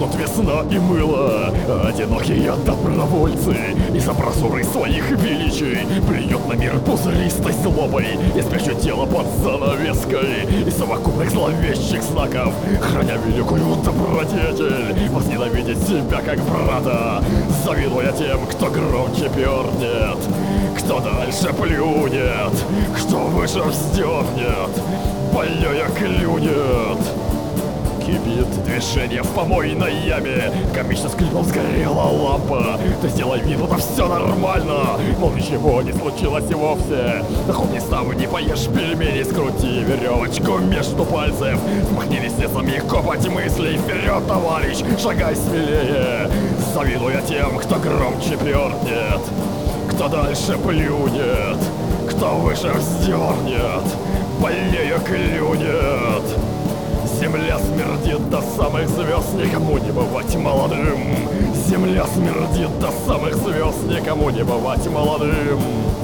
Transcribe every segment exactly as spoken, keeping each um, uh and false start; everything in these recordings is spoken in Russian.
вот весна и мыло. Одинокие добровольцы из-за прозоры своих величий плюют на мир пузыристой злобой и спрячут тело под занавеской из совокупных зловещих знаков, храня великую добродетель, возненавидеть себя как брата, завидуя тем, кто громче пернет, кто дальше плюнет, кто выше вздернет, больнее клюнет. Кипит движение в помойной яме, комично скрипом сгорела лампа. Ты сделай вид, будто все нормально, мол, ничего не случилось и вовсе. Нахуй ставы, не поешь пельмени, скрути веревочку между пальцев, смахни ресницами копоть мыслей. Вперед, товарищ, шагай смелее, завидуя тем, кто громче пернет, кто дальше плюнет, кто выше вздернет, больнее клюнет. Земля смердит до самых звезд, никому не бывать молодым. Земля смердит до самых звезд, никому не бывать молодым.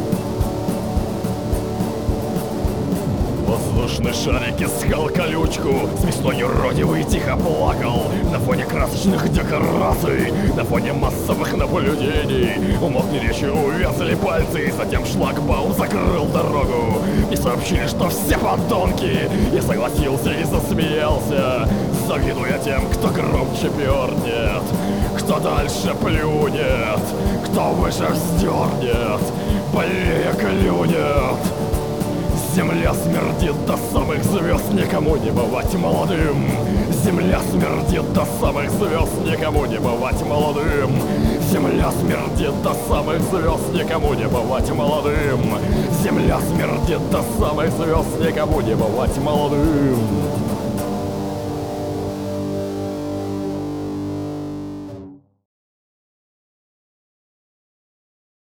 Воздушный шарик искал колючку, смешной юродивый тихо плакал на фоне красочных декораций, на фоне массовых наблюдений. Умолкли речи, увязали пальцы, и затем шлагбаум закрыл дорогу. И сообщили, что все подонки. Я согласился и засмеялся, завидуя тем, кто громче пернет, кто дальше плюнет, кто выше вздернет, больнее клюнет. Земля смердит до самых звезд, никому не бывать молодым. Земля смердит до самых звезд, никому не бывать молодым. Земля смердит до самых звезд, никому не бывать молодым. Земля смердит до самых звезд, никому не бывать молодым.